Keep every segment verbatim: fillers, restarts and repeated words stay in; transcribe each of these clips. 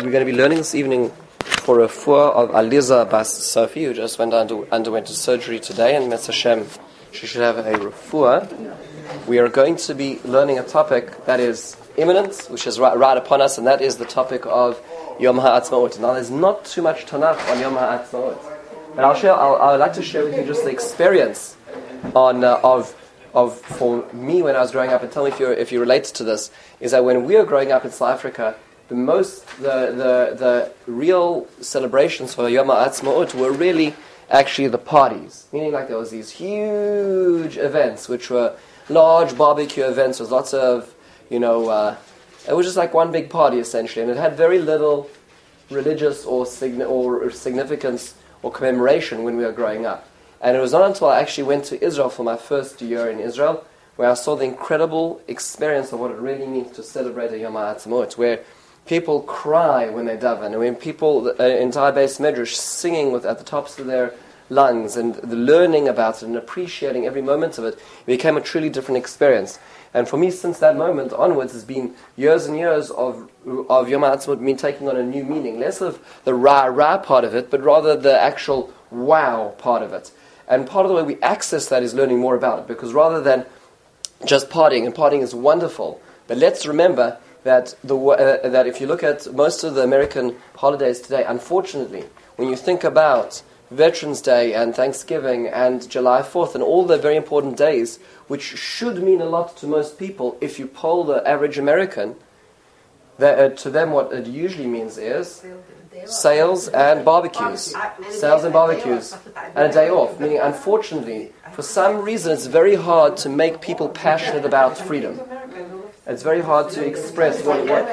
We're going to be learning this evening for a refuah of Aliza Bas Sophie, who just went under, underwent a surgery today, and Mitzvah Hashem, she should have a refuah. We are going to be learning a topic that is imminent, which is right, right upon us, and that is the topic of Yom HaAtzmaut. Now, there's not too much Tanakh on Yom HaAtzmaut, but I'll share. I'll, I'd like to share with you just the experience on uh, of of for me when I was growing up, and tell me if you if you relate to this. Is that when we were growing up in South Africa, the most, the, the the real celebrations for Yom HaAtzmaut were really actually the parties. Meaning like there was these huge events, which were large barbecue events with lots of, you know, uh, it was just like one big party essentially, and it had very little religious or, signi- or significance or commemoration when we were growing up. And it was not until I actually went to Israel for my first year in Israel where I saw the incredible experience of what it really means to celebrate a Yom HaAtzmaut, where people cry when they daven, and when people, the uh, entire Beis Medrash, singing with at the tops of their lungs, and the learning about it and appreciating every moment of it, it became a truly different experience. And for me, since that moment onwards, has been years and years of of Yom HaAtzmaut me taking on a new meaning, less of the rah-rah part of it, but rather the actual wow part of it. And part of the way we access that is learning more about it, because rather than just partying, and partying is wonderful, but let's remember that the uh, that if you look at most of the American holidays today, unfortunately, when you think about Veterans Day and Thanksgiving and July fourth and all the very important days, which should mean a lot to most people, if you poll the average American, that, uh, to them what it usually means is sales and barbecues. Sales and barbecues. And a day off. Meaning, unfortunately, for some reason, it's very hard to make people passionate about freedom. It's very hard to express what, what.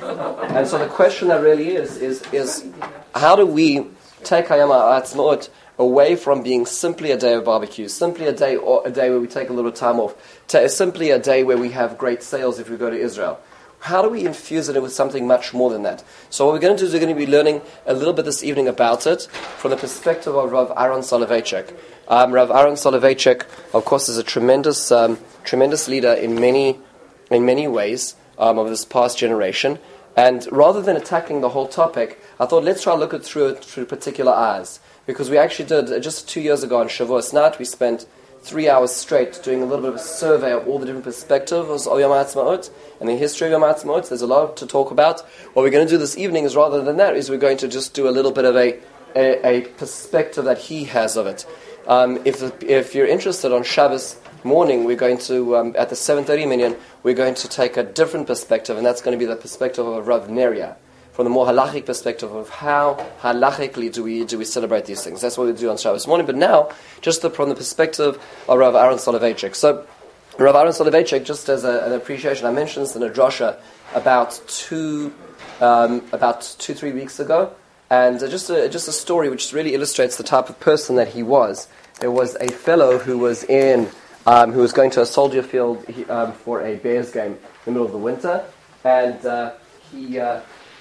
And so the question that really is, is, is how do we take Yom HaAtzmaut away from being simply a day of barbecue, simply a day or a day where we take a little time off, to simply a day where we have great sales if we go to Israel? How do we infuse it with something much more than that? So what we're going to do is we're going to be learning a little bit this evening about it from the perspective of Rav Aaron Soloveitchik. Um, Rav Aaron Soloveitchik, of course, is a tremendous, um, tremendous leader in many, in many ways um, of this past generation. And rather than attacking the whole topic, I thought let's try to look at through it through particular eyes, because we actually did uh, just two years ago on Shavuos night. We spent three hours straight doing a little bit of a survey of all the different perspectives of Yom HaAtzmaut and the history of Yom HaAtzmaut. There's a lot to talk about. What we're going to do this evening is, rather than that, is we're going to just do a little bit of a a, a perspective that he has of it. Um, if if you're interested, on Shabbos morning, we're going to, um, at the seven thirty minyan, we're going to take a different perspective, and that's going to be the perspective of Rav Neria, from the more halachic perspective of how halachically do we do we celebrate these things. That's what we do on Shabbos morning. But now, just the, from the perspective of Rav Aaron Soloveitchik. So, Rav Aaron Soloveitchik, just as a, an appreciation, I mentioned this in a drasha about two, um, about two, three weeks ago, and uh, just a, just a story which really illustrates the type of person that he was. There was a fellow who was in, um, who was going to a soldier field he, um, for a Bears game in the middle of the winter, and uh, he. Uh,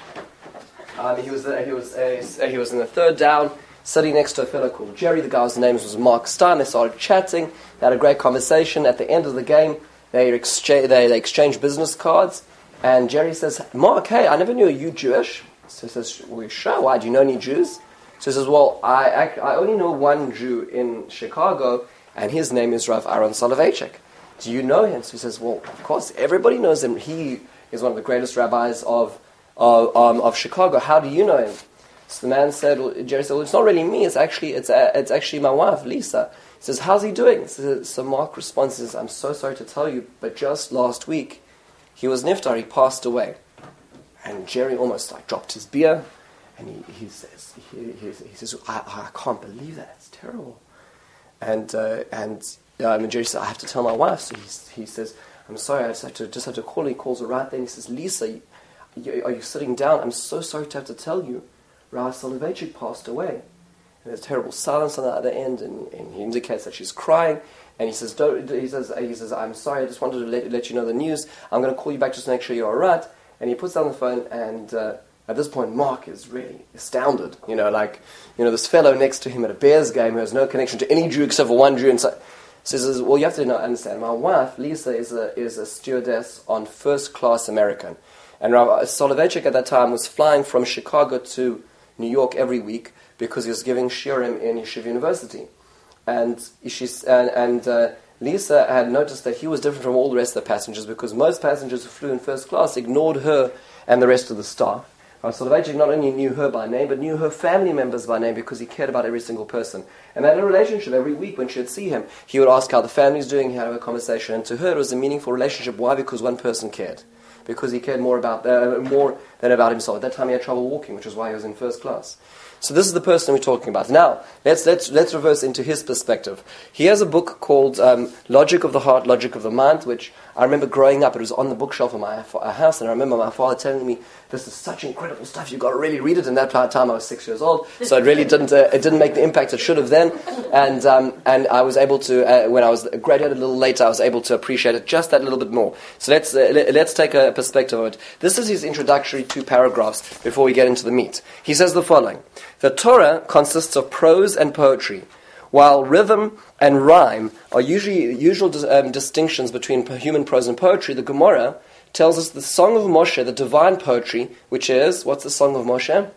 Um, he was uh, he was uh, he was in the third down, sitting next to a fellow called Jerry. The guy's name was Mark Stein. They started chatting. They had a great conversation. At the end of the game, they exchange they, they exchanged business cards. And Jerry says, "Mark, hey, I never knew you Jewish." So he says, "Well, sure. Why? Do you know any Jews?" So he says, "Well, I I, I only know one Jew in Chicago, and his name is Rav Aaron Soloveitchik. Do you know him?" So he says, "Well, of course, everybody knows him. He is one of the greatest rabbis of." Of, um, of Chicago. How do you know him?" So the man said, well, Jerry said, "Well, it's not really me. It's actually it's uh, it's actually my wife, Lisa." He says, "How's he doing?" So, so Mark responds, says, "I'm so sorry to tell you, but just last week he was niftar. He passed away." And Jerry almost like dropped his beer, and he, he says, he, he, he says, I, "I can't believe that. It's terrible." And uh, and um, Jerry says, "I have to tell my wife." So he he says, "I'm sorry. I just have to just have to call her." He calls her right then. He says, "Lisa, are you sitting down? I'm so sorry to have to tell you, Rav Soloveitchik passed away." And there's terrible silence on the other end, and, and he indicates that she's crying. And he says, Don't, he says, he says, "I'm sorry. I just wanted to let, let you know the news. I'm going to call you back just to make sure you're all right." And he puts down the phone, and uh, at this point, Mark is really astounded. You know, like you know, this fellow next to him at a Bears game who has no connection to any Jew except for one Jew, and so. So he says, "Well, you have to understand. My wife, Lisa, is a is a stewardess on first class American." And Rabbi Soloveitchik at that time was flying from Chicago to New York every week because he was giving shiurim in Yeshiva University. And, she's, and, and uh, Lisa had noticed that he was different from all the rest of the passengers because most passengers who flew in first class ignored her and the rest of the staff. Rabbi Soloveitchik not only knew her by name, but knew her family members by name because he cared about every single person. And they had a relationship every week when she would see him. He would ask how the family's doing, he had a conversation. And to her it was a meaningful relationship. Why? Because one person cared. Because he cared more about uh, more than about himself. At that time he had trouble walking, which is why he was in first class. So this is the person we're talking about. Now, let's let's let's reverse into his perspective. He has a book called um, Logic of the Heart, Logic of the Mind, which I remember growing up. It was on the bookshelf of my house, and I remember my father telling me, "This is such incredible stuff. You've got to really read it." And that time I was six years old, so it really didn't uh, it didn't make the impact it should have then. And um, and I was able to uh, when I was graduated a little later, I was able to appreciate it just that little bit more. So let's uh, let's take a perspective of it. This is his introductory two paragraphs before we get into the meat. He says the following. The Torah consists of prose and poetry. While rhythm and rhyme are usually usual um, distinctions between human prose and poetry, the Gemara tells us the Song of Moshe, the divine poetry, which is, what's the Song of Moshe?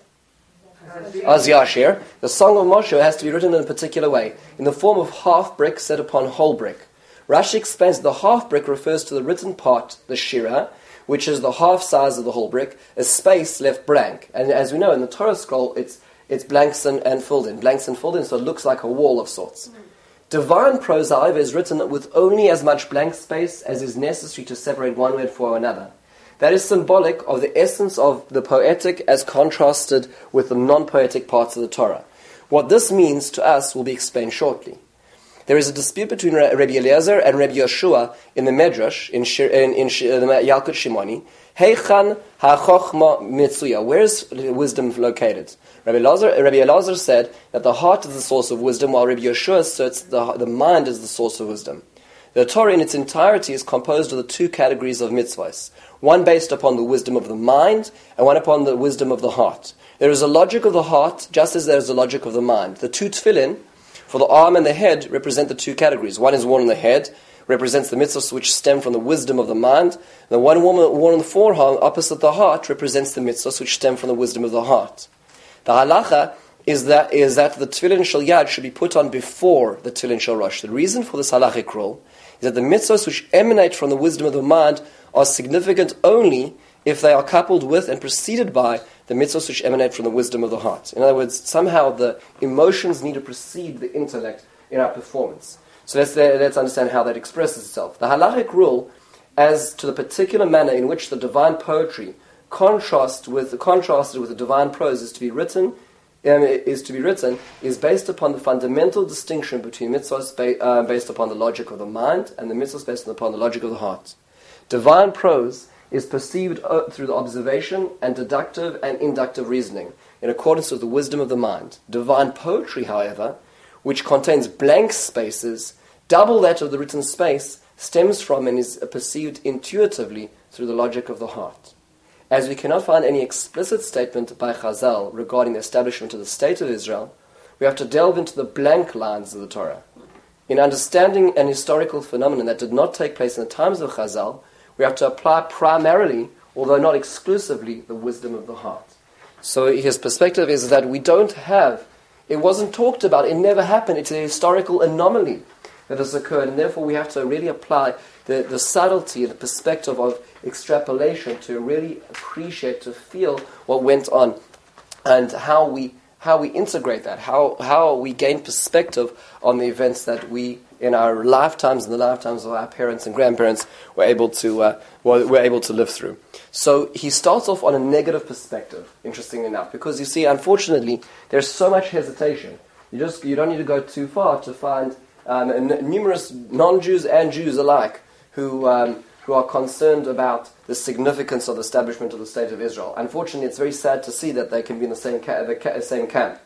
Az Yashir. The Song of Moshe has to be written in a particular way, in the form of half brick set upon whole brick. Rashi explains that the half brick refers to the written part, the Shira, which is the half size of the whole brick, a space left blank. And as we know, in the Torah scroll, it's It's blanks and, and filled in. Blanks and filled in, so it looks like a wall of sorts. Mm. Divine prose, however, is written with only as much blank space as is necessary to separate one word from another. That is symbolic of the essence of the poetic as contrasted with the non-poetic parts of the Torah. What this means to us will be explained shortly. There is a dispute between Rabbi Eliezer and Rabbi Yeshua in the Medrash, in, Shir, in, in, in the Yalkut Shimoni. Heichan ha-chochma mitzuya. Where is wisdom located? Rabbi Elazar, Rabbi Elazar said that the heart is the source of wisdom, while Rabbi Yeshua asserts the, the mind is the source of wisdom. The Torah in its entirety is composed of the two categories of mitzvahs, one based upon the wisdom of the mind, and one upon the wisdom of the heart. There is a logic of the heart, just as there is a logic of the mind. The two tefillin, for the arm and the head, represent the two categories. One is worn on the head, represents the mitzvahs which stem from the wisdom of the mind. The one worn on the forearm, opposite the heart, represents the mitzvahs which stem from the wisdom of the heart. The halacha is that is that the tefillin shel yad should be put on before the tefillin shel rosh. The reason for this halachic rule is that the mitzvahs which emanate from the wisdom of the mind are significant only if they are coupled with and preceded by the mitzvahs which emanate from the wisdom of the heart. In other words, somehow the emotions need to precede the intellect in our performance. So let's let's understand how that expresses itself. The halachic rule as to the particular manner in which the divine poetry contrast with contrasted with the divine prose is to be written um, is to be written is based upon the fundamental distinction between mitzvahs ba- uh, based upon the logic of the mind and the mitzvahs based upon the logic of the heart. Divine prose is perceived uh, through the observation and deductive and inductive reasoning in accordance with the wisdom of the mind. Divine poetry, however, which contains blank spaces, double that of the written space, stems from and is perceived intuitively through the logic of the heart. As we cannot find any explicit statement by Chazal regarding the establishment of the state of Israel, we have to delve into the blank lines of the Torah. In understanding an historical phenomenon that did not take place in the times of Chazal, we have to apply primarily, although not exclusively, the wisdom of the heart. So his perspective is that we don't have, it wasn't talked about, it never happened, it's a historical anomaly that has occurred, and therefore we have to really apply the, the subtlety, the perspective of extrapolation to really appreciate, to feel what went on, and how we how we integrate that, how how we gain perspective on the events that we, in our lifetimes and the lifetimes of our parents and grandparents, were able to uh, were, were able to live through. So he starts off on a negative perspective, interestingly enough, because you see, unfortunately, there's so much hesitation. You just you don't need to go too far to find um, n- numerous non-Jews and Jews alike who um, who are concerned about the significance of the establishment of the State of Israel. Unfortunately, it's very sad to see that they can be in the same ca- the ca- same camp.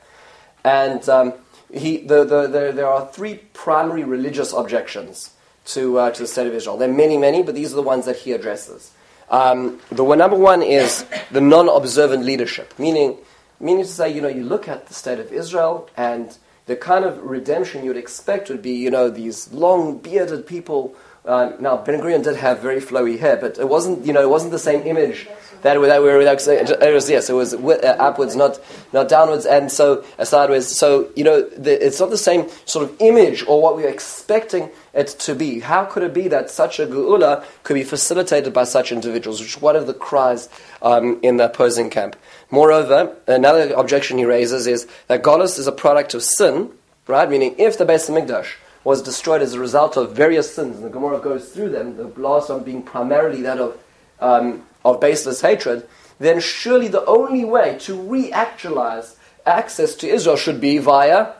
And um, he, the, the, the, there are three primary religious objections to uh, to the State of Israel. There are many, many, but these are the ones that he addresses. Um, the one, number one is the non-observant leadership, meaning meaning to say, you know, you look at the State of Israel and the kind of redemption you'd expect would be, you know, these long bearded people Uh, now, Ben Gurion did have very flowy hair, but it wasn't, you know, it wasn't the same image that, that we were, it was, yes, it was uh, upwards, not not downwards, and so uh, sideways. So, you know, the, it's not the same sort of image or what we are expecting it to be. How could it be that such a geula could be facilitated by such individuals, which is one of the cries um, in the opposing camp. Moreover, another objection he raises is that Golus is a product of sin, right? Meaning, if the Beis HaMikdash was destroyed as a result of various sins, and the Gemara goes through them, the last one being primarily that of um, of baseless hatred, then surely the only way to re-actualize access to Israel should be via,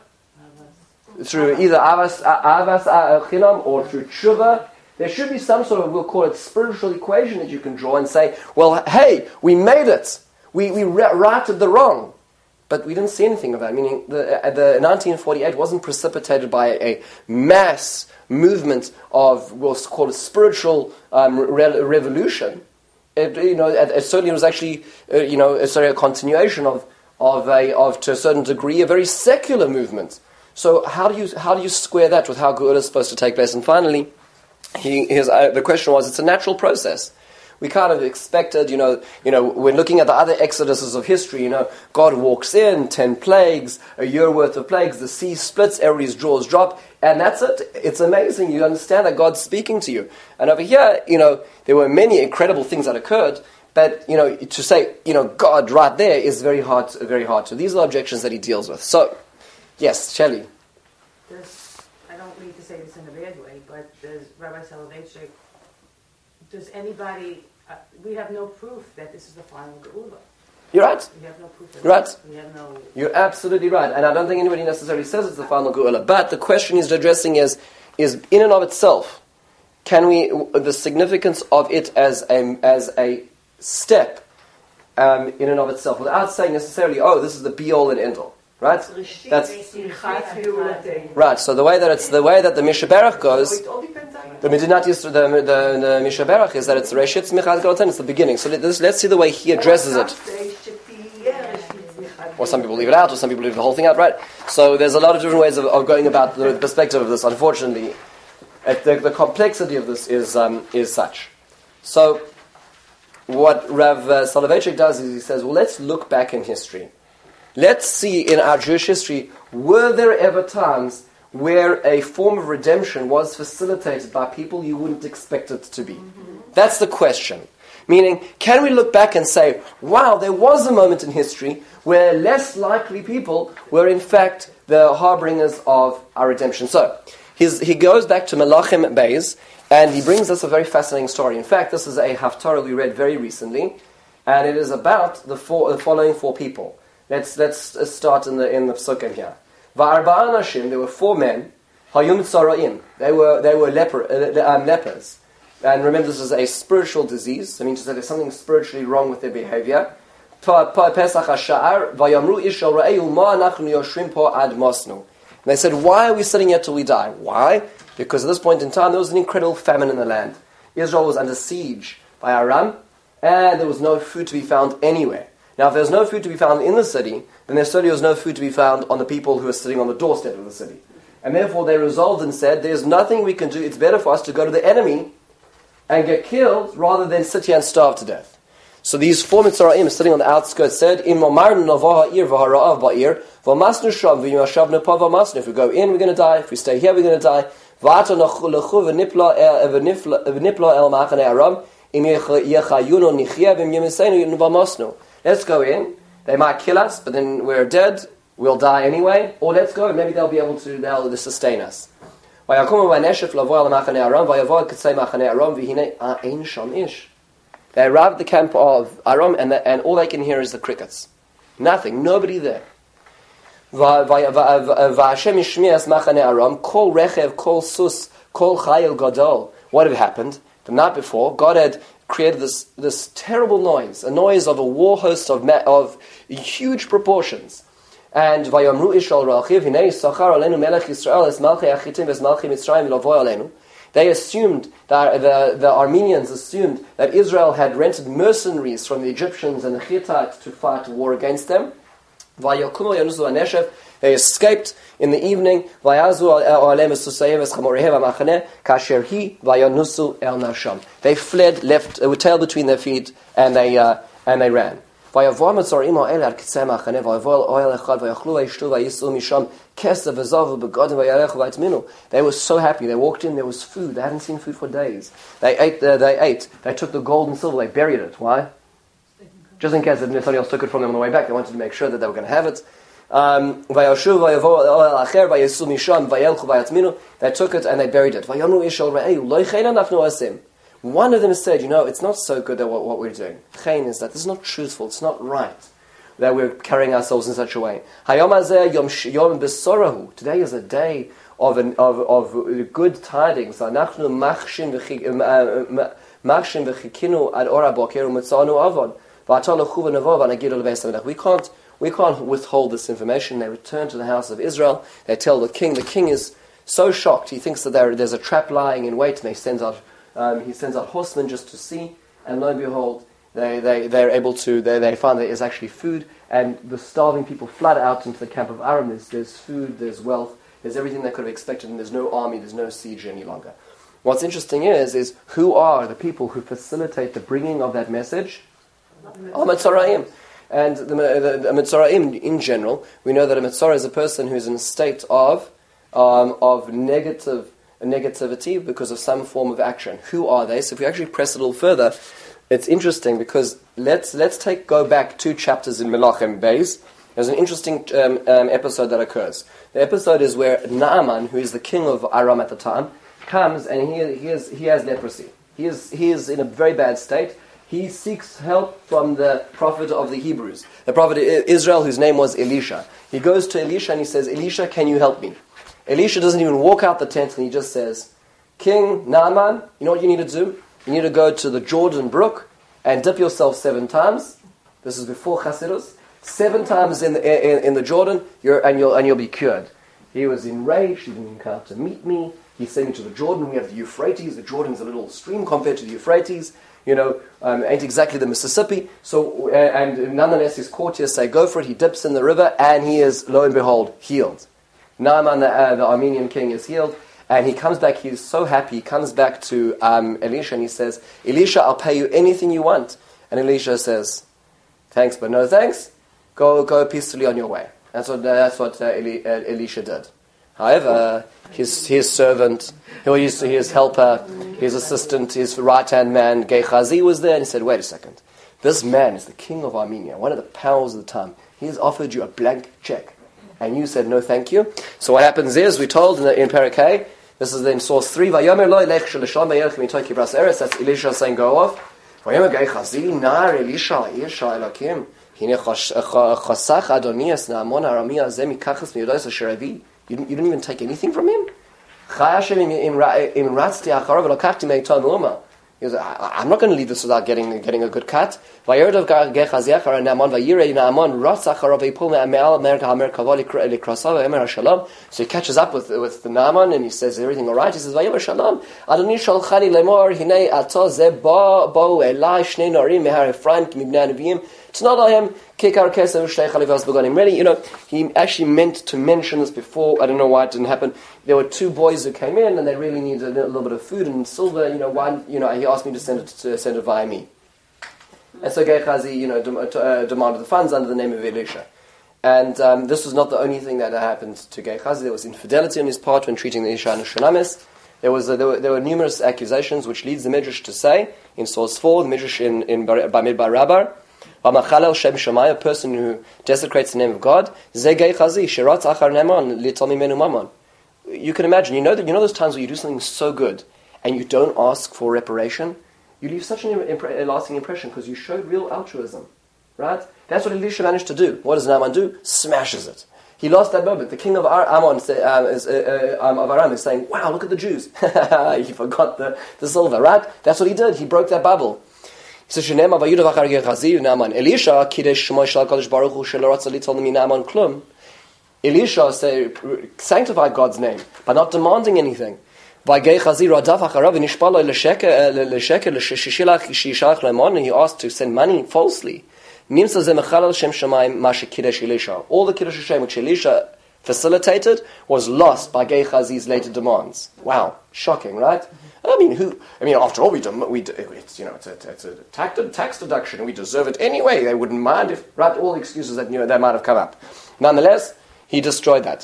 through either Avas Avas Chinam or through Tshuva. There should be some sort of, we'll call it, spiritual equation that you can draw and say, well, hey, we made it. We we righted the wrong. But we didn't see anything of that, meaning the, uh, the nineteen forty-eight wasn't precipitated by a mass movement of, we'll call it, spiritual um, re- revolution. It, you know, it, it certainly was actually, uh, you know, sorry, a continuation of, of, a, of, to a certain degree, a very secular movement. So how do you how do you square that with how Geula is supposed to take place? And finally, he, his, uh, the question was, it's a natural process. We kind of expected, you know, you know, when looking at the other exoduses of history, you know, God walks in, ten plagues, a year worth of plagues, the sea splits, everybody's jaws drop, and that's it. It's amazing. You understand that God's speaking to you. And over here, you know, there were many incredible things that occurred, but, you know, to say, you know, God right there is very hard, very hard to. These are objections that he deals with. So, yes, Shelley. Does, I don't mean to say this in a bad way, but does Rabbi Soloveitchik, does anybody, uh, we have no proof that this is the final Geula. You're right. We have no proof that You're right. We have no... You're absolutely right. And I don't think anybody necessarily says it's the final Geula. But the question he's addressing is, is in and of itself, can we, the significance of it as a, as a step um, in and of itself, without saying necessarily, oh, this is the be-all and end-all. Right? That's right. So the way that it's the way that the Mishaberach goes, the Medinat Yisrael, the the, the Mishaberach is that it's Reshit Smichat Galoten. It's the beginning. So let, this, let's see the way he addresses it. Or some people leave it out, or some people leave the whole thing out. Right. So there's a lot of different ways of, of going about the perspective of this. Unfortunately, the, the complexity of this is um, is such. So what Rav uh, Soloveitchik does is he says, well, let's look back in history. Let's see in our Jewish history, were there ever times where a form of redemption was facilitated by people you wouldn't expect it to be? Mm-hmm. That's the question. Meaning, can we look back and say, wow, there was a moment in history where less likely people were in fact the harbingers of our redemption? So, his, he goes back to Melachim Beis, and he brings us a very fascinating story. In fact, this is a Haftarah we read very recently, and it is about the, four, the following four people. Let's let's start in the in the psukim here. Va'arba'a anashim, there were four men. Hayum tzara'im, they were they were leper, uh, um, lepers. And remember, this is a spiritual disease. I mean, to say there's something spiritually wrong with their behavior. Pesach hasha'ar vayamru ishal ra'eu ma anachnu yoshrim po ad mosnu. And they said, why are we sitting here till we die? Why? Because at this point in time, there was an incredible famine in the land. Israel was under siege by Aram, and there was no food to be found anywhere. Now, if there's no food to be found in the city, then there certainly was no food to be found on the people who are sitting on the doorstep of the city. And therefore they resolved and said, there's nothing we can do, it's better for us to go to the enemy and get killed rather than sit here and starve to death. So these four Mitzrayim sitting on the outskirts said, If we go in, we're going to die. If we stay here, we're going to die. Let's go in. They might kill us, but then we're dead. We'll die anyway. Or let's go, and maybe they'll be able to they'll sustain us. They arrived at the camp of Aram, and, the, and all they can hear is the crickets. Nothing. Nobody there. What had happened? The night before, God had created this this terrible noise, a noise of a war host of ma- of huge proportions. And vayamru ishal ra'achiv hinei sachar alenu melech Yisrael es malchei achitim es malchei Mitzrayim lovoy alenu. They assumed that the the Armenians assumed that Israel had rented mercenaries from the Egyptians and the Hittites to fight a war against them. Vayakumu yanusu aneshev. They escaped in the evening. Vayazu alem esusayim eschamoreheva machane kasher hi vayanusu el nasham. They fled, left with tail between their feet, and they uh, and they ran. They were so happy. They walked in. There was food. They hadn't seen food for days. They ate. Uh, they ate. They took the gold and silver. They buried it. Why? Just in case somebody else took it from them on the way back. They wanted to make sure that they were going to have it. Um, they took it and they buried it. One of them said, you know, it's not so good that what, what we're doing. Chayin is that this is not truthful, it's not right that we're carrying ourselves in such a way. Today is a day of an, of, of good tidings. We can't we can't withhold this information. They return to the house of Israel. They tell the king. The king is so shocked. He thinks that there, there's a trap lying in wait, and they send out Um, he sends out horsemen just to see, and lo and behold, they, they, they're able to, they, they find there is actually food, and the starving people flood out into the camp of Aram. There's, there's food, there's wealth, there's everything they could have expected, and there's no army, there's no siege any longer. What's interesting is, is who are the people who facilitate the bringing of that message? Oh, Mitzrayim. And the, the, the Mitzrayim in general, we know that a Mitzrayim is a person who's in a state of, um, of negative a negativity because of some form of action. Who are they? So if we actually press it a little further, it's interesting because let's let's take go back two chapters in Melachim Beis. There's an interesting um, um, episode that occurs. The episode is where Naaman, who is the king of Aram at the time, comes and he he is he has leprosy. He is he is in a very bad state. He seeks help from the prophet of the Hebrews, the prophet of Israel, whose name was Elisha. He goes to Elisha and he says, Elisha, can you help me? Elisha doesn't even walk out the tent and he just says, King Naaman, you know what you need to do? You need to go to the Jordan brook and dip yourself seven times. This is before Chassidus. Seven times in the, in, in the Jordan, you're, and, you'll, and you'll be cured. He was enraged. He didn't come out to meet me. He sent me to the Jordan. We have the Euphrates. The Jordan's a little stream compared to the Euphrates. You know, um, ain't exactly the Mississippi. So, uh, and nonetheless, his courtiers say, go for it. He dips in the river and he is, lo and behold, healed. Naaman, the, uh, the Armenian king, is healed, and he comes back. He's so happy. He comes back to um, Elisha, and he says, Elisha, I'll pay you anything you want. And Elisha says, thanks, but no thanks. Go go peacefully on your way. That's what, uh, that's what uh, Eli, uh, Elisha did. However, his his servant, his, his helper, his assistant, his right-hand man, Gehazi, was there, and he said, wait a second. This man is the king of Armenia, one of the powers of the time. He has offered you a blank check. And you said, no, thank you. So what happens is, we're told in, the, in Parakeh, this is in source three, Vayomer lo ilech shelishon vayelech mitoki bras eretz. That's Elisha saying, go off. Vayomer Gehazi nar Elisha Elisha elakim. Hine chasach adonias na'amon haramia zeh mikachas miyodos asher avi. You didn't even take anything from him? Chai Hashem im ratzti acharav v'lokachti me'itol me'uma. He goes, I'm not going to leave this without getting getting a good cut. So he catches up with with the Naaman and he says, is everything all right? He says, Really, you know, he actually meant to mention this before. I don't know why it didn't happen. There were two boys who came in and they really needed a little bit of food and silver. You know, why? You know, he asked me to send it to send it via me. And so Gehazi, you know, dem- uh, demanded the funds under the name of Elisha. And um, this was not the only thing that happened to Gehazi. There was infidelity on his part when treating the Isha and Shunamis. There was uh, there, were, there were numerous accusations, which leads the Midrash to say in source four, the Midrash in in Bamidbar Rabbah, V'machalel Shem Shammai, a person who desecrates the name of God, Ze Gehazi sheratz achar Naaman litol mimenu mamon. You can imagine, you know that you know those times where you do something so good and you don't ask for reparation. You leave such an impre- a lasting impression because you showed real altruism, right? That's what Elisha managed to do. What does Naaman do? Smashes it. He lost that moment. The king of Ar- Ammon say, um, is, uh, uh, um, of Aram is saying, wow, look at the Jews. He forgot the, the silver, right? That's what he did. He broke that bubble. He says, Shenema vayudav achar Gehazi Naaman. Elisha kidesh shemo shel HaKadosh Baruch Hu shelo ratza litol mi Naaman klum. Elisha say, sanctified God's name by not demanding anything. By Gehazi radav acharav v'nishpa lo l'sheker l'shishilach shishach lemon, and he asked to send money falsely. Nimsa ze mechalal Shem Shamayim mashe Kiddush Elisha. All the Kiddush Hashem which Elisha facilitated was lost by Gehazi's later demands. Wow, shocking, right? I mean, who? I mean, after all, we do, we do, it's you know it's a, it's a tax, tax deduction, and we deserve it anyway. They wouldn't mind if, right? All the excuses that you know that might have come up. Nonetheless, he destroyed that.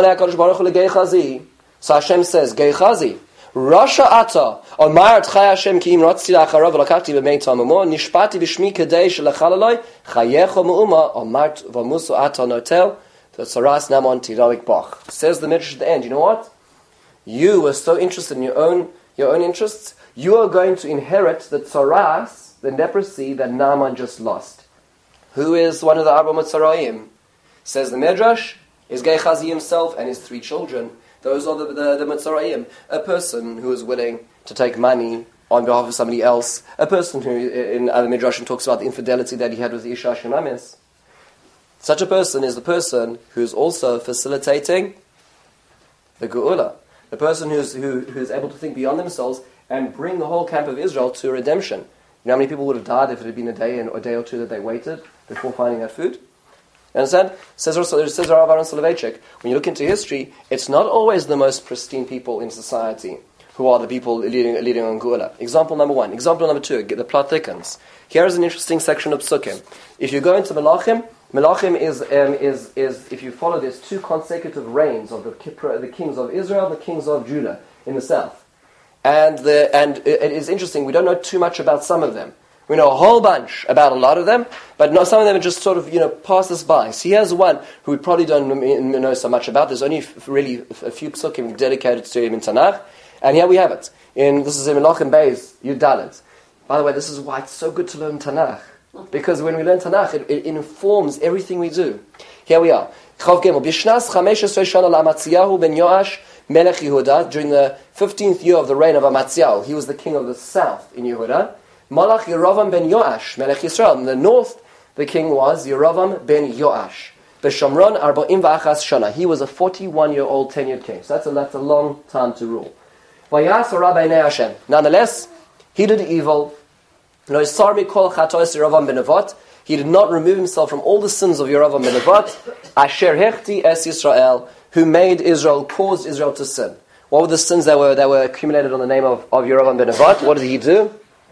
So Hashem says, Gehazi, Rasha ata on Ma'at Chay Hashem ki im ratzti la'acharav v'lakachti b'mei tamamo nishpati b'shmi kedei shelachaloloi chayecho mu'uma on Ma'at v'musu ata notel the tzaras namon tiroik bach. Says the Midrash at the end, you know what? You were so interested in your own your own interests, you are going to inherit the tzaras, the leprosy that Naaman just lost. Who is one of the Arba Mitzrayim? Says the Midrash, is Gehazi himself and his three children. Those are the, the, the Mitzrayim. A person who is willing to take money on behalf of somebody else. A person who, in other Midrashim, talks about the infidelity that he had with Isha Shemamis. Such a person is the person who is also facilitating the Geula. The person who's, who, who's able to think beyond themselves and bring the whole camp of Israel to redemption. You know how many people would have died if it had been a day and a day or two that they waited before finding that food? You understand? Says also, says Rav Aaron Soloveitchik, when you look into history, it's not always the most pristine people in society who are the people leading, leading on Geula. Example number one. Example number two, the plot thickens. Here is an interesting section of Psukim. If you go into Melachim, Melachim is, um, is, is, if you follow, there's two consecutive reigns of the, the kings of Israel and the kings of Judah in the south. And, the, and it is interesting, we don't know too much about some of them. We know a whole bunch about a lot of them, but no, some of them just sort of, you know, pass us by. So here's one who we probably don't know so much about. There's only f- really a few psukim dedicated to him in Tanakh. And here we have it. In This is in Menachem Beis, Yud Dalet. By the way, this is why it's so good to learn Tanakh. Because when we learn Tanakh, it, it informs everything we do. Here we are. Chav Gimel. Bishnas chamesh esrei shana la'Amatziyahu ben Yoash melech Yehuda. During the fifteenth year of the reign of Amatziyahu, he was the king of the south in Yehuda. Malach Yeravam ben Yoash, Melech Yisrael. In the north, the king was Yeravam ben Yoash. B'Shomron arba'im v'achas shana. He was a forty-one-year-old tenured king. So that's a, that's a long time to rule. Vayas hara b'nei Hashem. Nonetheless, he did evil. No sar mikol chatois Yeravam ben Nevat. He did not remove himself from all the sins of Yeravam ben Nevat. Asher hechti es Yisrael, who made Israel, caused Israel to sin. What were the sins that were that were accumulated on the name of, of Yeravam ben Nevat? What did he do?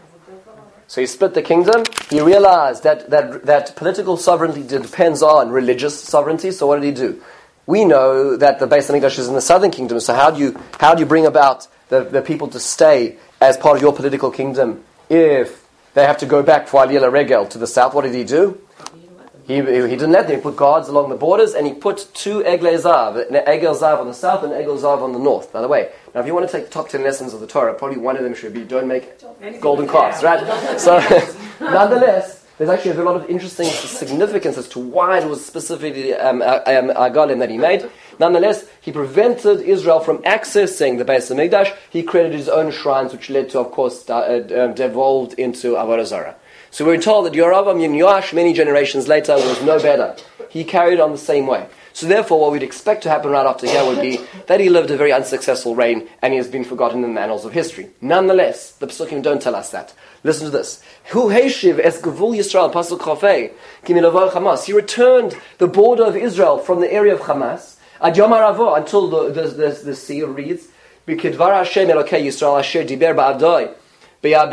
So he split the kingdom. He realized that, that, that political sovereignty depends on religious sovereignty. So what did he do? We know that the Beis Hamikdash is in the southern kingdom. So how do you how do you bring about the, the people to stay as part of your political kingdom if they have to go back for Aliyah Regel to the south? What did he do? He, he didn't let them. He put guards along the borders, and he put two Eglei Zav, an Egel Zav on the south and an Egel Zav on the north. By the way, now if you want to take the top ten lessons of the Torah, probably one of them should be don't make golden calves, right? So, nonetheless, there's actually a lot of interesting significance as to why it was specifically um, um, Agalim that he made. Nonetheless, he prevented Israel from accessing the Beis Hamikdash. He created his own shrines, which led to, of course, uh, uh, devolved into Avodah Zarah. So we're told that Yeravam ben Yoash, many generations later, was no better. He carried on the same way. So therefore, what we'd expect to happen right after here would be that he lived a very unsuccessful reign and he has been forgotten in the annals of history. Nonetheless, the Pesukim don't tell us that. Listen to this. Hu heishiv es gevul Yisrael pasuk chafei kimilavar Hamas. He returned the border of Israel from the area of Hamas ad Yom HaRavo until the, the, the, the sea reads B'kidvar Hashem Elokei Yisrael asher diber ba'adoi. Like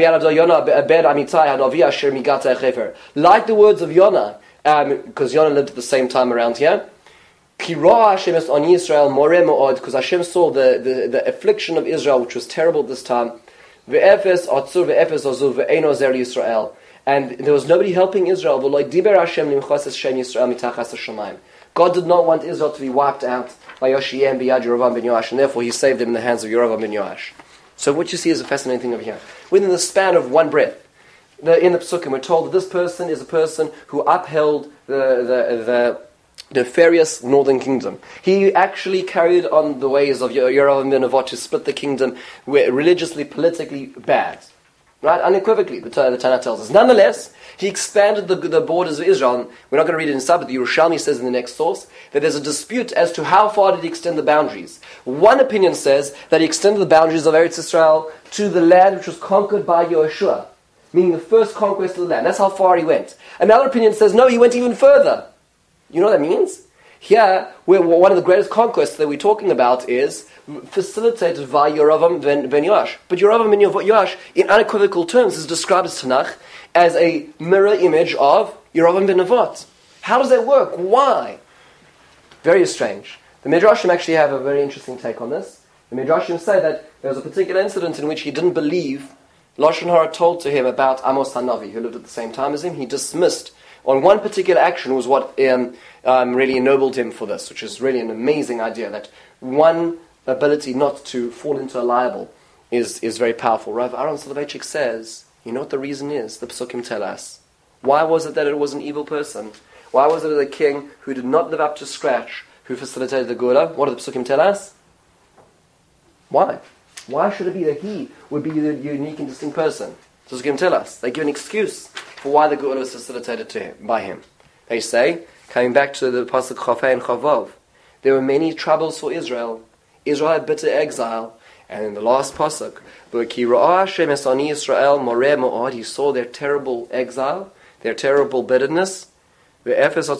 the words of Yonah, um, because Yonah lived at the same time around here. Because Hashem saw the, the, the affliction of Israel, which was terrible at this time. And there was nobody helping Israel. God did not want Israel to be wiped out by Yoshiem b'yad Yeravam ben Yoash, and therefore He saved them in the hands of Yeravam ben Yoash. So what you see is a fascinating thing over here. Within the span of one breath, the, in the Psukim, we're told that this person is a person who upheld the, the, the nefarious northern kingdom. He actually carried on the ways of Yeravam ben Nevat to split the kingdom religiously, politically bad. Right? Unequivocally, the, the Tanakh tells us. Nonetheless, he expanded the, the borders of Israel. We're not going to read it in Sabbath. The Yerushalmi says in the next source that there's a dispute as to how far did he extend the boundaries. One opinion says that he extended the boundaries of Eretz Israel to the land which was conquered by Yehoshua. meaning the first conquest of the land. That's how far he went. Another opinion says, no, he went even further. You know what that means? Here, where one of the greatest conquests that we're talking about is facilitated by Yeravam ben, ben Yoash. But Yeravam ben Yoash, in unequivocal terms, is described as Tanakh as a mirror image of Yeravam ben Nevat. How does that work? Why? Very strange. The Midrashim actually have a very interesting take on this. The Midrashim say that there was a particular incident in which he didn't believe Lashon Hara told to him about Amos HaNavi, who lived at the same time as him. He dismissed on one particular action was what um, um, really ennobled him for this, which is really an amazing idea, that one ability not to fall into a libel is, is very powerful. Rav Aaron Soloveitchik says, you know what the reason is? The Psukim tell us. Why was it that it was an evil person? Why was it a king who did not live up to scratch who facilitated the Gula? What do the Psukim tell us? Why? Why should it be that he would be the unique and distinct person? The Psukim tell us. They give an excuse for why the Gula was facilitated to him, by him. They say, coming back to the Pasuk Chafei and Chavav, there were many troubles for Israel. Israel had bitter exile. And in the last Pasuk, he saw their terrible exile, their terrible bitterness. He didn't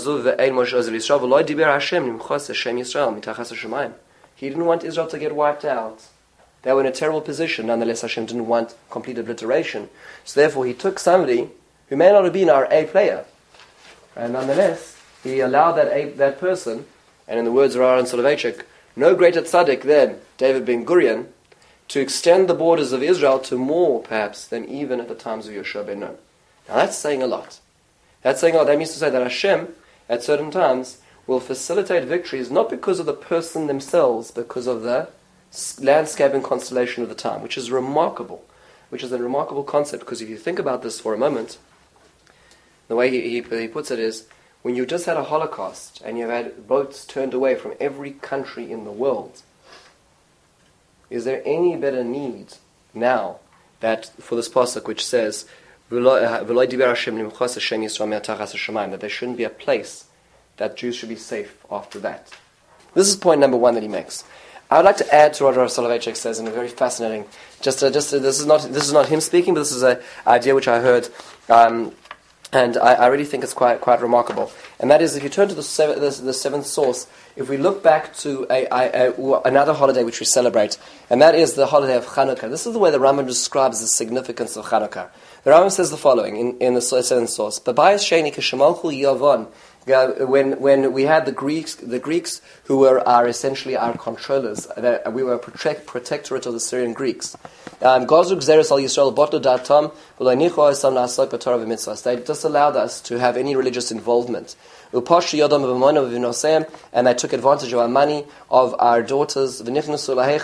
want Israel to get wiped out. They were in a terrible position. Nonetheless, Hashem didn't want complete obliteration. So therefore, he took somebody who may not have been our A player. And nonetheless, he allowed that A, that person, and in the words of Aaron Soloveitchik, no greater tzaddik than David ben Gurion, to extend the borders of Israel to more, perhaps, than even at the times of Yoshua ben Nun. Now that's saying a lot. That's saying a lot. That means to say that Hashem, at certain times, will facilitate victories not because of the person themselves, because of the landscape and constellation of the time, which is remarkable, which is a remarkable concept, because if you think about this for a moment, the way he, he, he puts it is, when you just had a Holocaust, and you've had boats turned away from every country in the world, is there any better need now that for this pasuk which says that there shouldn't be a place that Jews should be safe after that? This is point number one that he makes. I would like to add to what Rav Soloveitchik says in a very fascinating. Just, uh, just uh, this is not this is not him speaking, but this is an idea which I heard, um, and I, I really think it's quite quite remarkable. And that is, if you turn to the, seven, the, the seventh source, if we look back to a, a, a, another holiday which we celebrate, and that is the holiday of Chanukah. This is the way the Rambam describes the significance of Chanukah. The Rambam says the following in, in the seventh source: "B'bayis sheni kishemalchu yavon." When when we had the Greeks, the Greeks who were our essentially our controllers, we were a protect, protectorate of the Syrian Greeks. Um, they disallowed us to have any religious involvement. And they took advantage of our money, of our daughters. They broke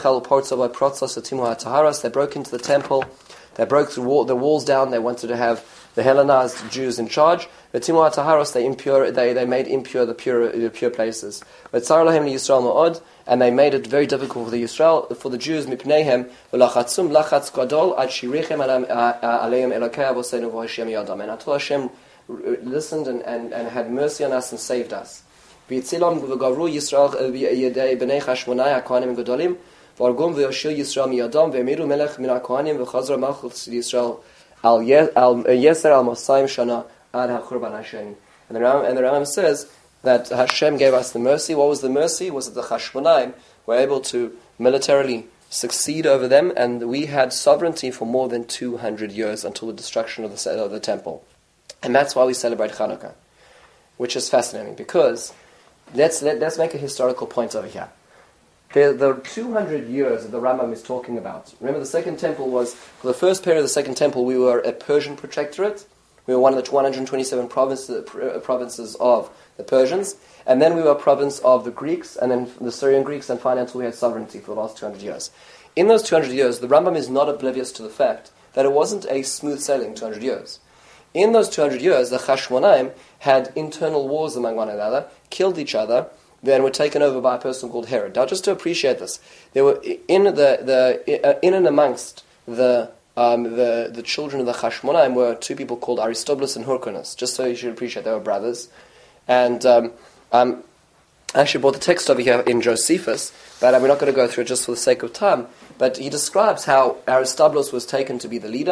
into the temple. They broke the, wall, the walls down. They wanted to have the Hellenized Jews in charge. But Timu HaTaharos, they impure, they they made impure the pure the pure places. But Tzar Lahem Yisrael Ma'od, and they made it very difficult for the Yisrael for the Jews. Mipneihem v'lachatzum lachatz gadol ad shirichem aleim elokei avosenu v'hashem yadam. And until Hashem listened and, and, and had mercy on us and saved us. V'yitzilom v'gavru Yisrael yedei b'nei Chashmonai haKohanim gedolim v'argum v'yoshil Yisrael miyadam v'emiru melech min haKohanim v'chazra malchus Yisrael al yeser al Mosayim shana. And the Rambam, and the Rambam says that Hashem gave us the mercy. What was the mercy? Was that the Chashmonaim were able to militarily succeed over them, and we had sovereignty for more than two hundred years until the destruction of the, of the temple. And that's why we celebrate Chanukah, which is fascinating, because let's, let, let's make a historical point over here. The, the two hundred years that the Rambam is talking about. Remember, the Second Temple was, for the first period of the Second Temple, we were a Persian protectorate. We were one of the one hundred twenty-seven provinces, provinces of the Persians, and then we were a province of the Greeks, and then the Syrian Greeks, and finally until we had sovereignty for the last two hundred years. In those two hundred years, the Rambam is not oblivious to the fact that it wasn't a smooth sailing two hundred years. In those two hundred years, the Chashmonaim had internal wars among one another, killed each other, then were taken over by a person called Herod. Now, just to appreciate this, there were in the, the in and amongst the Um, the, the children of the Chashmonaim were two people called Aristobulus and Hyrcanus, just so you should appreciate they were brothers. And um, um, I actually brought the text over here in Josephus, but uh, we're not going to go through it just for the sake of time. But he describes how Aristobulus was taken to be the leader,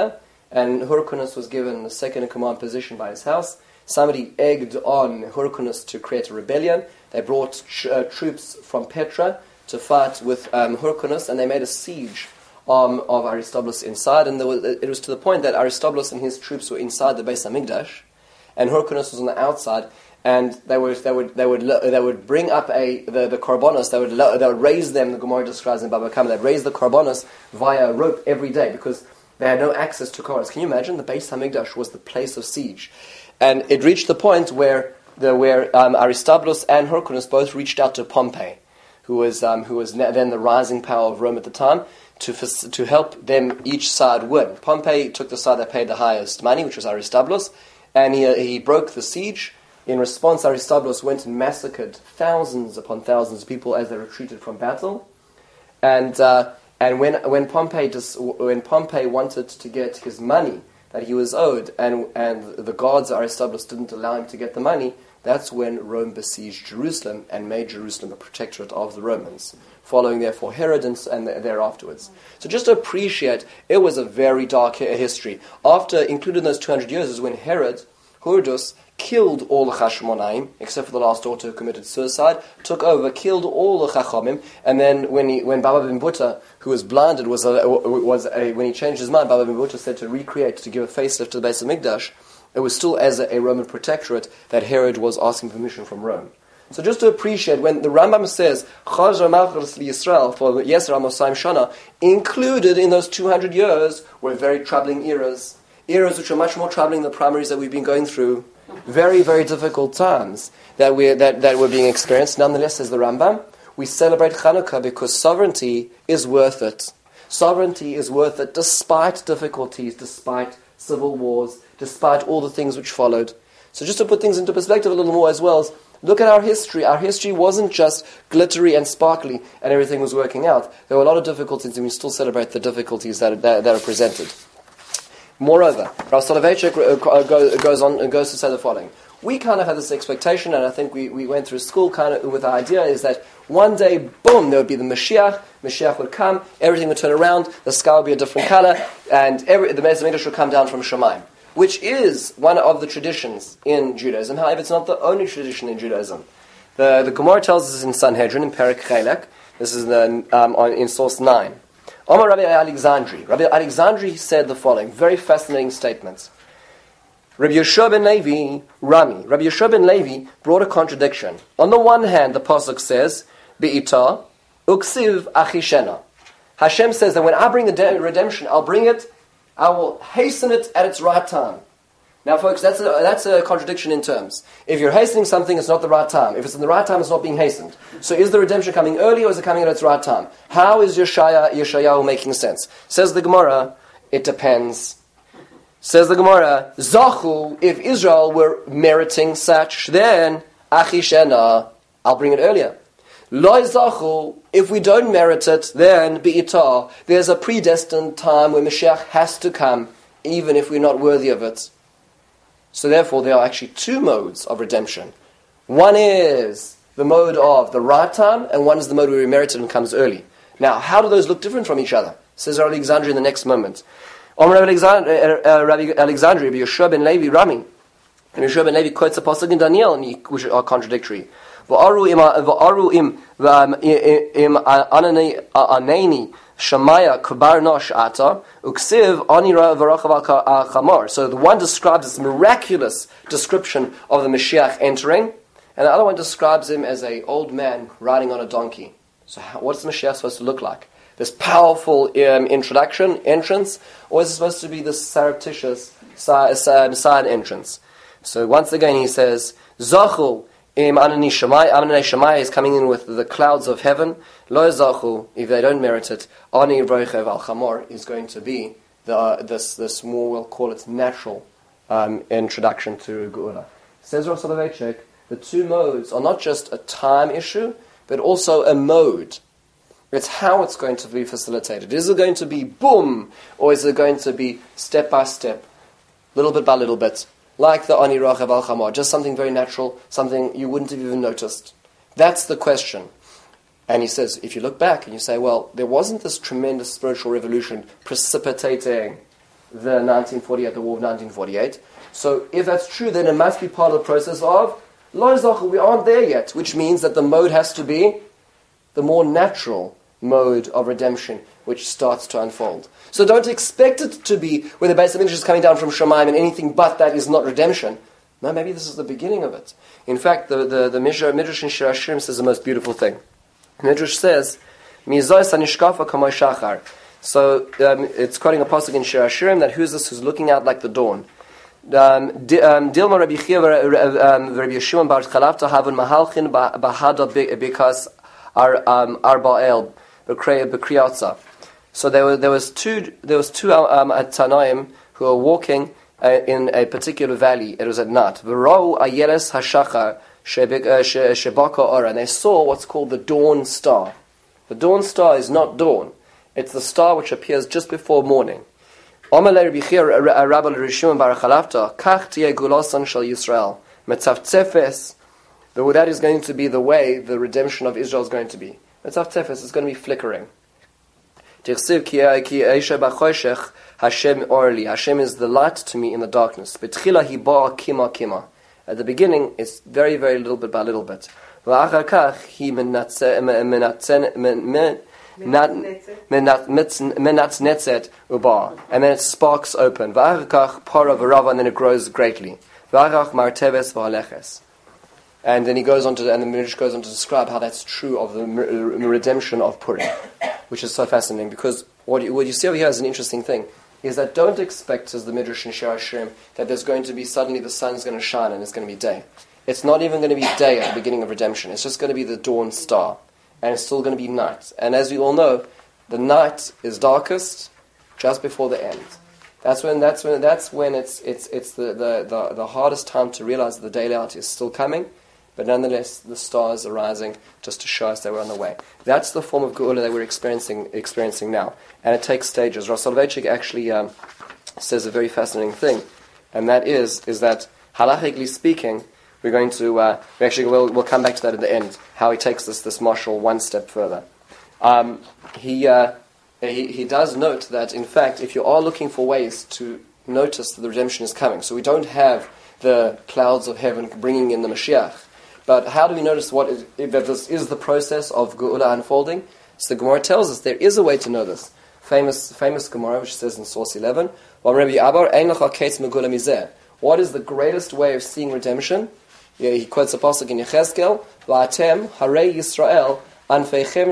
and Hyrcanus was given the second in command position by his house. Somebody egged on Hyrcanus to create a rebellion. They brought uh, troops from Petra to fight with um, Hyrcanus, and they made a siege um, of Aristobulus inside. And there was, it was to the point that Aristobulus and his troops were inside the Beis Hamikdash, and Hyrcanus was on the outside. And they would they would they would they would bring up a the the korbanos. They would they would raise them. The Gemara describes in Baba Kama. They'd raise the korbanos via a rope every day because they had no access to korbanos. Can you imagine? The Beis Hamikdash was the place of siege, and it reached the point where the where um, Aristobulus and Hyrcanus both reached out to Pompey, who was um, who was then the rising power of Rome at the time, to to help them each side win. Pompey took the side that paid the highest money, which was Aristobulus, and he uh, he broke the siege. In response, Aristobulus went and massacred thousands upon thousands of people as they retreated from battle. And uh, and when when Pompey dis, when Pompey wanted to get his money that he was owed, and and the guards of Aristobulus didn't allow him to get the money, that's when Rome besieged Jerusalem and made Jerusalem a protectorate of the Romans, following therefore Herod and, and thereafterwards. So just to appreciate, it was a very dark history. After, included in those two hundred years, is when Herod, Hordus, killed all the Hashmonaim, except for the last daughter who committed suicide, took over, killed all the Chachamim, and then when he, when Baba Ben Buta, who was blinded, was a, was a, when he changed his mind, Baba Ben Buta said to recreate, to give a facelift to the Beis Hamikdash, it was still as a, a Roman protectorate that Herod was asking permission from Rome. So just to appreciate, when the Rambam says, Chazar Malchus Yisrael, for Yesra Mosayim Shana, included in those two hundred years were very troubling eras, eras which are much more troubling than the primaries that we've been going through. Very, very difficult times that we that, that were being experienced. Nonetheless, says the Rambam, we celebrate Chanukah because sovereignty is worth it. Sovereignty is worth it despite difficulties, despite civil wars, despite all the things which followed. So just to put things into perspective a little more as well, look at our history. Our history wasn't just glittery and sparkly and everything was working out. There were a lot of difficulties and we still celebrate the difficulties that, that, that are presented. Moreover, Rav Soloveitchik goes on goes to say the following. We kind of had this expectation, and I think we, we went through school kind of with the idea is that one day, boom, there would be the Mashiach, Mashiach would come, everything would turn around, the sky would be a different color, and every, the Beis Hamikdash would come down from Shemaim, which is one of the traditions in Judaism. However, it's not the only tradition in Judaism. The, the Gemara tells us in Sanhedrin, in Perek Chelek, this is the, um, on, in source nine, Omar Rabbi Alexandri. Rabbi Alexandri said the following, very fascinating statements. Rabbi Yeshua ben Levi, Rami. Rabbi Yeshua ben Levi brought a contradiction. On the one hand, the pasuk says, Be'ita, uksiv achishena. Hashem says that when I bring the de- redemption, I'll bring it, I will hasten it at its right time. Now, folks, that's a, that's a contradiction in terms. If you're hastening something, it's not the right time. If it's in the right time, it's not being hastened. So is the redemption coming early or is it coming at its right time? How is Yeshaya, Yeshayahu making sense? Says the Gemara, it depends. Says the Gemara, Zachu, if Israel were meriting such, then Achishena, I'll bring it earlier. Loi Zachu, if we don't merit it, then Be'ita, there's a predestined time when Mashiach has to come, even if we're not worthy of it. So therefore, there are actually two modes of redemption. One is the mode of the right time, and one is the mode where we merit it and comes early. Now, how do those look different from each other? Says Rabbi Alexandria in the next moment. Om Rabbi Alexandria, uh, Rabbi Alexandria, Rabbi Yeshua ben Levi, Rami. And Yeshua ben Levi quotes a pasuk in Daniel, which are contradictory. V'aru im v'aru im im anani anani Shamaya Kubar Nosh Ata Uksiv Anira Varachav Al Chamar. So the one describes this miraculous description of the Mashiach entering, and the other one describes him as an old man riding on a donkey. So how, what's the Mashiach supposed to look like? This powerful um, introduction, entrance, or is it supposed to be this surreptitious side, side entrance? So once again he says, Zachu Im Anani Shemai, Anani Shemai is coming in with the clouds of heaven. Lo Zachu, if they don't merit it, Ani Roichev Al Chamor is going to be the, uh, this this more, we'll call it natural um, introduction to Geula. Says Rav Soloveitchik, the two modes are not just a time issue, but also a mode. It's how it's going to be facilitated. Is it going to be boom, or is it going to be step by step, little bit by little bit? Like the Ani Rochav Al Chamor, just something very natural, something you wouldn't have even noticed. That's the question. And he says, if you look back and you say, well, there wasn't this tremendous spiritual revolution precipitating the nineteen forty-eight, the war of nineteen forty-eight. So if that's true, then it must be part of the process of Lo Zochu, we aren't there yet, which means that the mode has to be the more natural mode of redemption, which starts to unfold. So don't expect it to be where the base of interest is coming down from Shemaim and anything but that is not redemption. No, maybe this is the beginning of it. In fact, the, the, the Midrash in Shir Hashirim says the most beautiful thing. Midrash says, Mizois anishkafa kamoy shachar. So um, it's quoting a pasuk in Shir Hashirim that who's this who's looking out like the dawn. Dilma Rabbi Chia Rabbi Yeshua Bar Chalafta havun mahalchin bahada bikas ar ba'el b'kriyatza. So there was there was two there was two um, at Tanaim who were walking uh, in a particular valley. It was at night. V'rau ayeres hashachar shebaka ora, and they saw what's called the dawn star. The dawn star is not dawn; it's the star which appears just before morning. Omalei Rabbi Chia Rabbi Rishon Bar Chalafta kach tiye gulasan shel Yisrael metzavtzefes. That is going to be the way the redemption of Israel is going to be. Metzavtzefes is going to be flickering. Hashem orli. Hashem is the light to me in the darkness. At the beginning, it's very, very little bit by little bit. And then it sparks open. And then it grows greatly. And then he goes on to, and the Midrash goes on to describe how that's true of the redemption of Purim, which is so fascinating, because what you, what you see over here is an interesting thing, is that don't expect, as the Midrash in Shir Hashirim, that there's going to be suddenly the sun's going to shine and it's going to be day. It's not even going to be day at the beginning of redemption. It's just going to be the dawn star, and it's still going to be night. And as we all know, the night is darkest just before the end. That's when that's when that's when it's it's it's the the, the, the hardest time to realize that the daylight is still coming. But nonetheless, the stars are rising just to show us that we're on the way. That's the form of Geula that we're experiencing experiencing now. And it takes stages. Rav Soloveitchik actually um, says a very fascinating thing. And that is, is that, halachically speaking, we're going to, uh, we actually will we'll come back to that at the end, how he takes this, this marshal one step further. Um, he, uh, he, he does note that, in fact, if you are looking for ways to notice that the redemption is coming, so we don't have the clouds of heaven bringing in the Mashiach, but how do we notice what is, if this is the process of Geula unfolding? So the Gemara tells us there is a way to know this. Famous famous Gemara, which says in source eleven, what is the greatest way of seeing redemption? Yeah, he quotes a pasuk in Yechezkel, Va'atem harei Yisrael anfeichem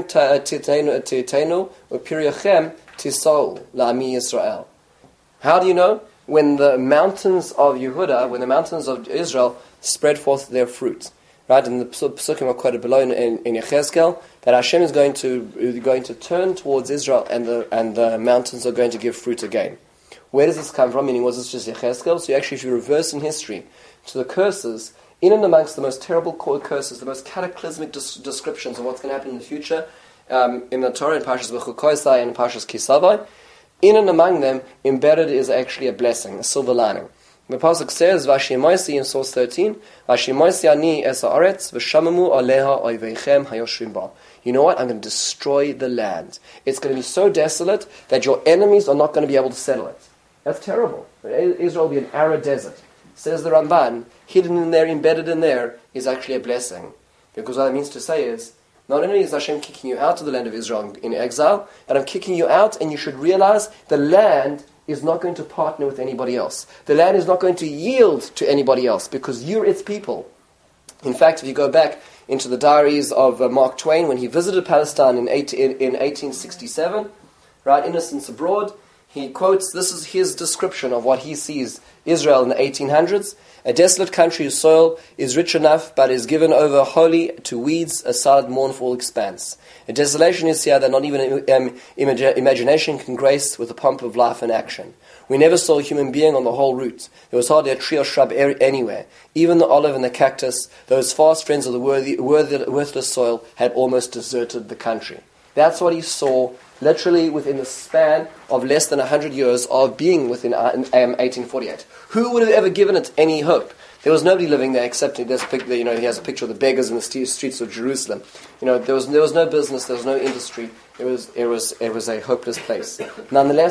titenu u'piriachem tisol la'ami Yisrael. How do you know? When the mountains of Yehuda, when the mountains of Israel spread forth their fruit. Right, and the psukim are quoted below in, in, in Yechezkel, that Hashem is going to going to turn towards Israel, and the and the mountains are going to give fruit again. Where does this come from? Meaning, was this just Yechezkel? So actually, if you reverse in history to the curses, in and amongst the most terrible curses, the most cataclysmic des- descriptions of what's going to happen in the future, um, in the Torah, in Parshas Bechukosai and Parshas Kisavai, in and among them, embedded is actually a blessing, a silver lining. The pasuk says, "Vashimoisi" in source thirteen, "Vashimoisi ani es haaretz v'shamamu aleha oiveichem hayoshvim ba." You know what? I'm going to destroy the land. It's going to be so desolate that your enemies are not going to be able to settle it. That's terrible. Israel will be an arid desert. Says the Ramban, hidden in there, embedded in there, is actually a blessing. Because what it means to say is, not only is Hashem kicking you out of the land of Israel in exile, and I'm kicking you out, and you should realize the land is not going to partner with anybody else. The land is not going to yield to anybody else because you're its people. In fact, if you go back into the diaries of uh, Mark Twain, when he visited Palestine in, eighteen, in, in eighteen sixty-seven, right, Innocents Abroad, he quotes, this is his description of what he sees Israel in the eighteen hundreds. A desolate country whose soil is rich enough, but is given over wholly to weeds, a silent, mournful expanse. A desolation is here that not even um, imag- imagination can grace with the pomp of life and action. We never saw a human being on the whole route. There was hardly a tree or shrub er- anywhere. Even the olive and the cactus, those fast friends of the worthy, worthy, worthless soil, had almost deserted the country. That's what he saw, literally within the span of less than one hundred years of being within um, eighteen forty-eight. Who would have ever given it any hope? There was nobody living there except there's a pic, you know, he has a picture of the beggars in the streets of Jerusalem. You know, there was there was no business, there was no industry. It was it was it was a hopeless place. Nonetheless,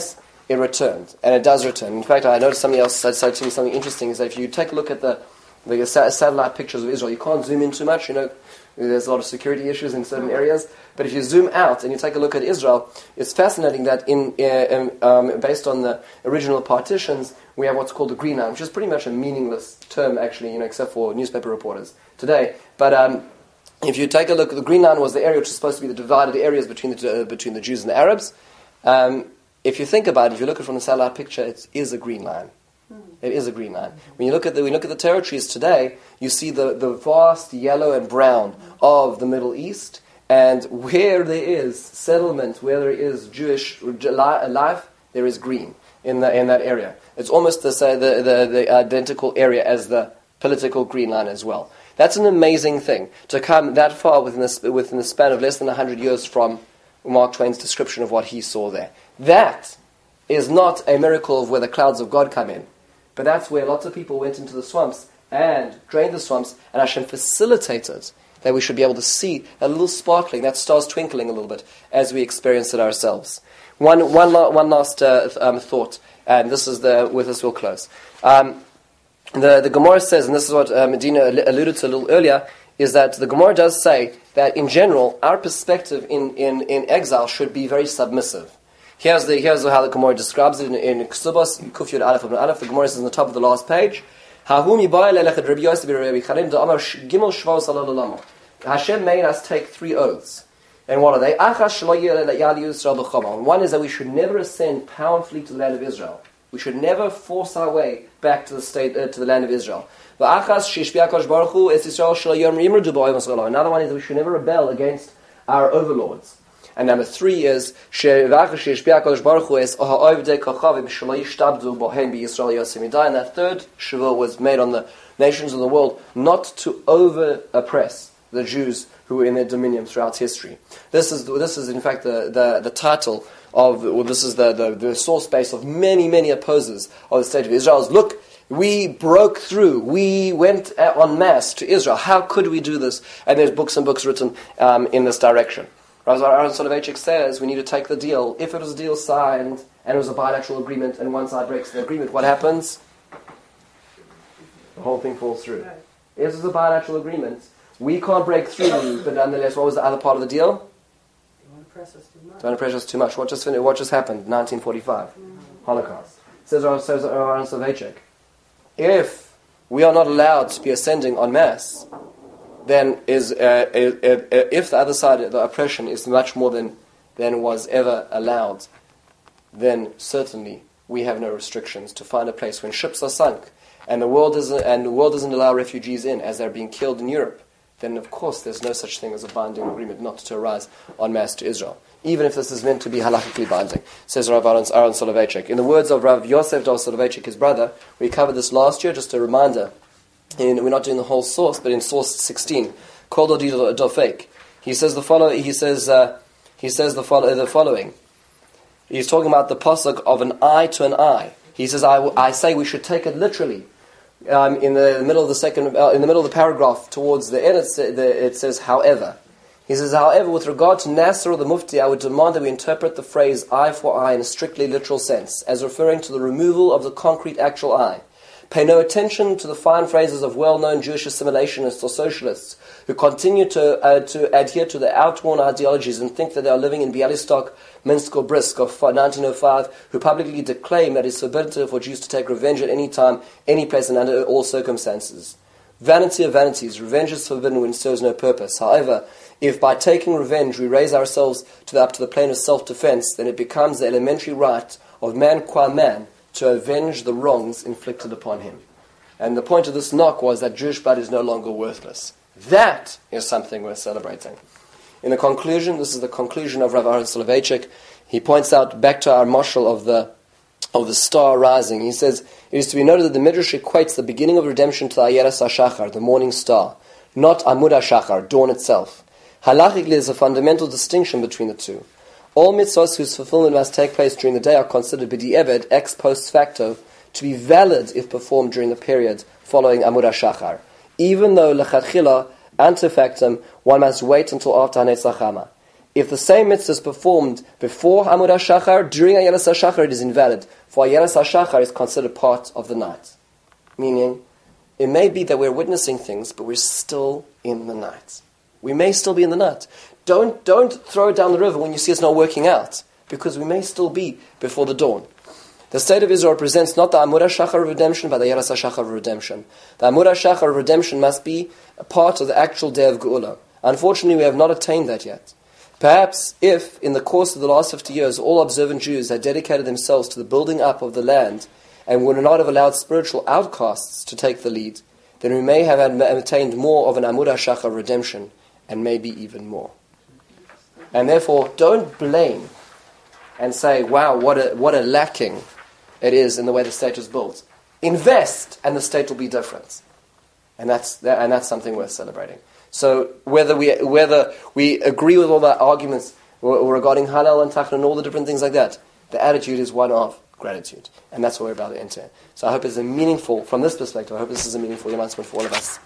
it returned, and it does return. In fact, I noticed somebody else said, said to me something interesting, is that if you take a look at the, the satellite pictures of Israel, you can't zoom in too much, you know, there's a lot of security issues in certain areas, but if you zoom out and you take a look at Israel, it's fascinating that in uh, um, based on the original partitions, we have what's called the Green Line, which is pretty much a meaningless term, actually, you know, except for newspaper reporters today. But um, if you take a look, the Green Line was the area which is supposed to be the divided areas between the uh, between the Jews and the Arabs. Um, if you think about it, if you look at it from the satellite picture, it is a green line. It is a green line. When you look at the when you look at the territories today, you see the, the vast yellow and brown of the Middle East, and where there is settlement, where there is Jewish life, there is green in the in that area. It's almost the the the, the identical area as the political green line as well. That's an amazing thing to come that far within the within the span of less than a hundred years from Mark Twain's description of what he saw there. That is not a miracle of where the clouds of God come in. But that's where lots of people went into the swamps and drained the swamps, and Hashem facilitated that we should be able to see a little sparkling, that star's twinkling a little bit as we experience it ourselves. One, one, one last uh, um, thought, and this is the with this we'll close. Um, the the Gemara says, and this is what uh, Medina alluded to a little earlier, is that the Gemara does say that in general our perspective in in, in exile should be very submissive. Here's the here's how the Gemara describes it in, in Ksubos Kuf Yud Aleph Ibn Aleph. The Gemara says on the top of the last page, Hashem made us take three oaths, and what are they? One is that we should never ascend powerfully to the land of Israel. We should never force our way back to the state uh, to the land of Israel. Another one is that we should never rebel against our overlords. And number three is and that third Shavua was made on the nations of the world not to over oppress the Jews who were in their dominion throughout history. This is this is in fact the, the, the title of, well, this is the, the, the source base of many, many opposers of the state of Israel. Is, look, we broke through, we went en masse to Israel. How could we do this? And there's books and books written um, in this direction. Rabbi Aaron Soloveitchik says we need to take the deal. If it was a deal signed and it was a bilateral agreement and one side breaks the agreement, what happens? The whole thing falls through. If it was a bilateral agreement, we can't break through, but nonetheless, what was the other part of the deal? They want to press us too much. They want to press us too much. What just, what just happened? nineteen forty-five. Mm-hmm. Holocaust. Says Rabbi Aaron Soloveitchik, if we are not allowed to be ascending en masse, then is uh, uh, uh, if the other side, the oppression, is much more than than was ever allowed, then certainly we have no restrictions to find a place when ships are sunk and the world doesn't and the world doesn't allow refugees in as they're being killed in Europe. Then of course there's no such thing as a binding agreement not to arise en masse to Israel, even if this is meant to be halachically binding. Says Rav Aaron Soloveitchik. In the words of Rav Yosef Dov Soloveitchik, his brother, we covered this last year. Just a reminder. In, we're not doing the whole source, but in source sixteen, Kol Dodi Dofek, he says the following. He says uh, he says the, follow, the following. He's talking about the pasuk of an eye to an eye. He says, "I, I say we should take it literally." Um, in the middle of the second, uh, in the middle of the paragraph, towards the end, it, it says, "However," he says, "However, with regard to Nasser or the Mufti, I would demand that we interpret the phrase eye for eye in a strictly literal sense, as referring to the removal of the concrete actual eye. Pay no attention to the fine phrases of well-known Jewish assimilationists or socialists who continue to uh, to adhere to the outworn ideologies and think that they are living in Bialystok, Minsk or Brisk of nineteen oh five, who publicly declaim that it's forbidden for Jews to take revenge at any time, any place, and under all circumstances. Vanity of vanities, revenge is forbidden when it serves no purpose. However, if by taking revenge we raise ourselves to the, up to the plane of self-defense, then it becomes the elementary right of man qua man to avenge the wrongs inflicted upon him." And the point of this knock was that Jewish blood is no longer worthless. That is something worth celebrating. In the conclusion, this is the conclusion of Rav Aaron Soloveitchik. He points out back to our marshal of the of the star rising. He says, it is to be noted that the Midrash equates the beginning of redemption to the Ayeres HaShachar, the morning star, not Amud HaShachar, dawn itself. Halachically, there is a fundamental distinction between the two. All mitzvahs whose fulfillment must take place during the day are considered b'di'eved, ex post facto, to be valid if performed during the period following Amud HaShachar, even though lechatchila, ante factum, one must wait until after Hanetz Lachama. If the same mitzvah is performed before Amud HaShachar, during Ayelas HaShachar, it is invalid. For Ayelas HaShachar is considered part of the night. Meaning, it may be that we're witnessing things, but we're still in the night. We may still be in the night. Don't, don't throw it down the river when you see it's not working out, because we may still be before the dawn. The state of Israel represents not the Amud HaShachar of redemption, but the Ayelas HaShachar of redemption. The Amud HaShachar of redemption must be a part of the actual day of Geula. Unfortunately, we have not attained that yet. Perhaps if, in the course of the last fifty years, all observant Jews had dedicated themselves to the building up of the land and would not have allowed spiritual outcasts to take the lead, then we may have attained more of an Amud HaShachar redemption, and maybe even more. And therefore, don't blame and say, wow, what a, what a lacking it is in the way the state was built. Invest, and the state will be different. And that's, and that's something worth celebrating. So whether we whether we agree with all the arguments regarding halal and tachan and all the different things like that, the attitude is one of gratitude. And that's what we're about to enter. So I hope it's a meaningful, from this perspective, I hope this is a meaningful announcement for all of us.